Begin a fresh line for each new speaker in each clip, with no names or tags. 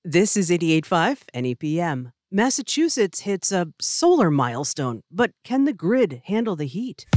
This is 88.5 NEPM. Massachusetts hits a solar milestone, but can the grid handle the heat?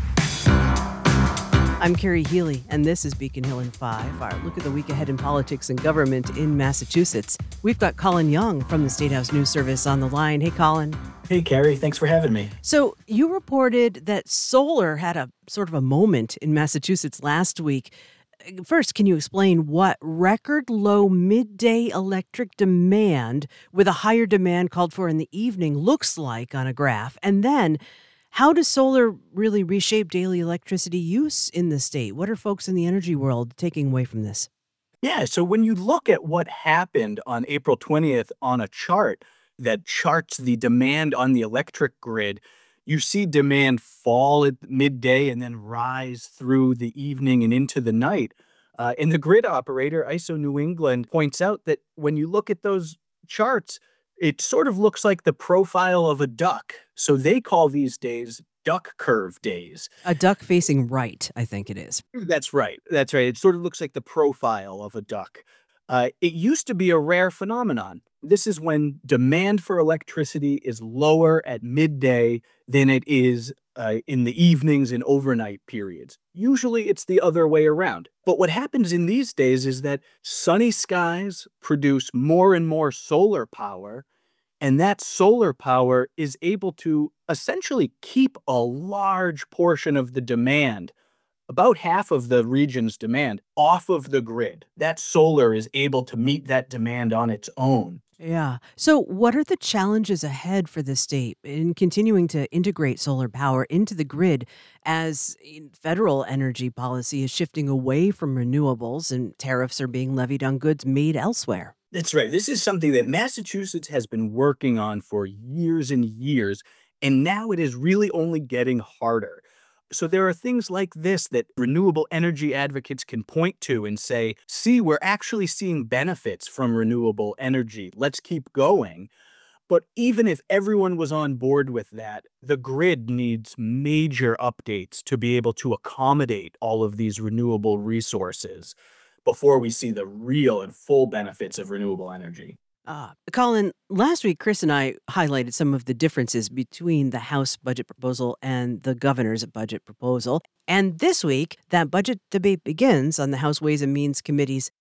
I'm Carrie Healy, and this is Beacon Hill in 5, our look at the week ahead in politics and government in Massachusetts. We've got Colin Young from the State House News Service on the line. Hey, Colin.
Hey, Carrie, thanks for having me.
So you reported that solar had a sort of a moment in Massachusetts last week. First, can you explain what record low midday electric demand with a higher demand called for in the evening looks like on a graph? And then, how does solar really reshape daily electricity use in the state? What are folks in the energy world taking away from this?
Yeah, so when you look at what happened on April 20th on a chart that charts the demand on the electric grid, you see demand fall at midday and then rise through the evening and into the night. And the grid operator, ISO New England, points out that when you look at those charts, it sort of looks like the profile of a duck. So they call these days duck curve days.
A duck facing right, I think it is.
That's right. That's right. It sort of looks like the profile of a duck. It used to be a rare phenomenon. This is when demand for electricity is lower at midday than it is in the evenings and overnight periods. Usually it's the other way around. But what happens in these days is that sunny skies produce more and more solar power, and that solar power is able to essentially keep a large portion of the demand, about half of the region's demand, off of the grid. That solar is able to meet that demand on its own.
Yeah. So, what are the challenges ahead for the state in continuing to integrate solar power into the grid as federal energy policy is shifting away from renewables and tariffs are being levied on goods made elsewhere?
That's right. This is something that Massachusetts has been working on for years and years, and now it is really only getting harder. So there are things like this that renewable energy advocates can point to and say, see, we're actually seeing benefits from renewable energy. Let's keep going. But even if everyone was on board with that, the grid needs major updates to be able to accommodate all of these renewable resources before we see the real and full benefits of renewable energy.
Colin, last week, Chris and I highlighted some of the differences between the House budget proposal and the governor's budget proposal. And this week, that budget debate begins on the House Ways and Means Committee's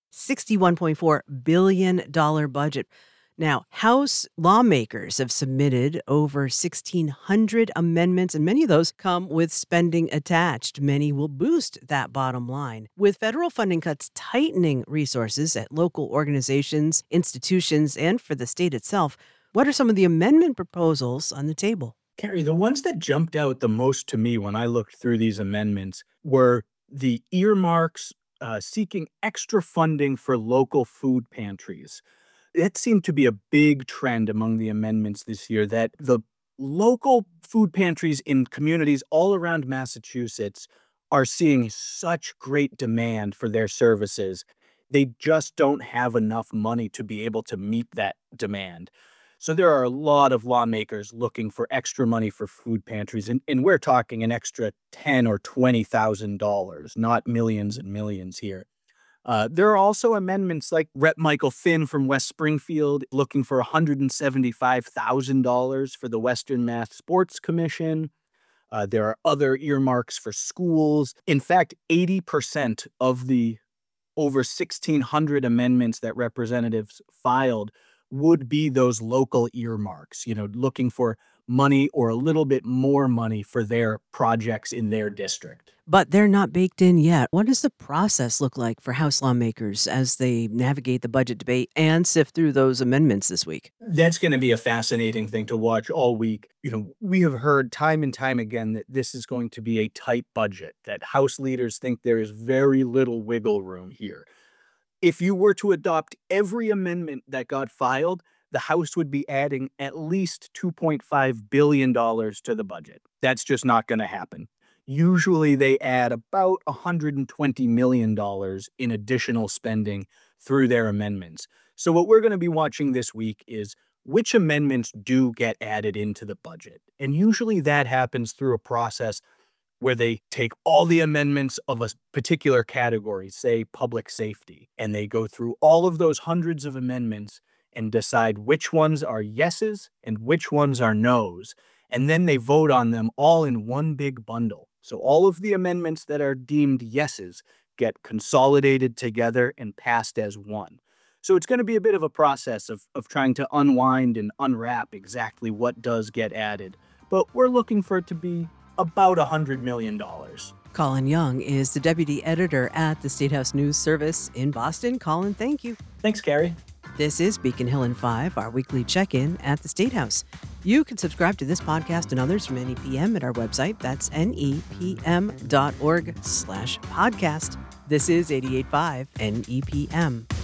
$61.4 billion budget. Now, House lawmakers have submitted over 1,600 amendments, and many of those come with spending attached. Many will boost that bottom line. With federal funding cuts tightening resources at local organizations, institutions, and for the state itself, what are some of the amendment proposals on the table?
Carrie, the ones that jumped out the most to me when I looked through these amendments were the earmarks seeking extra funding for local food pantries. It seemed to be a big trend among the amendments this year that the local food pantries in communities all around Massachusetts are seeing such great demand for their services. They just don't have enough money to be able to meet that demand. So there are a lot of lawmakers looking for extra money for food pantries, and we're talking an extra ten or $20,000, not millions and millions here. There are also amendments like Rep. Michael Finn from West Springfield looking for $175,000 for the Western Mass Sports Commission. There are other earmarks for schools. In fact, 80% of the over 1,600 amendments that representatives filed would be those local earmarks, looking for money or a little bit more money for their projects in their district.
But they're not baked in yet. What does the process look like for House lawmakers as they navigate the budget debate and sift through those amendments this week?
That's going to be a fascinating thing to watch all week. We have heard time and time again that this is going to be a tight budget, that House leaders think there is very little wiggle room here. If you were to adopt every amendment that got filed, the House would be adding at least $2.5 billion to the budget. That's just not going to happen. Usually they add about $120 million in additional spending through their amendments. So what we're going to be watching this week is which amendments do get added into the budget. And usually that happens through a process where they take all the amendments of a particular category, say public safety, and they go through all of those hundreds of amendments and decide which ones are yeses and which ones are nos. And then they vote on them all in one big bundle. So all of the amendments that are deemed yeses get consolidated together and passed as one. So it's going to be a bit of a process of trying to unwind and unwrap exactly what does get added. But we're looking for it to be about $100 million.
Colin Young is the deputy editor at the State House News Service in Boston. Colin, thank you.
Thanks, Carrie.
This is Beacon Hill in 5, our weekly check-in at the State House. You can subscribe to this podcast and others from NEPM at our website. That's nepm.org/podcast. This is 88.5 NEPM.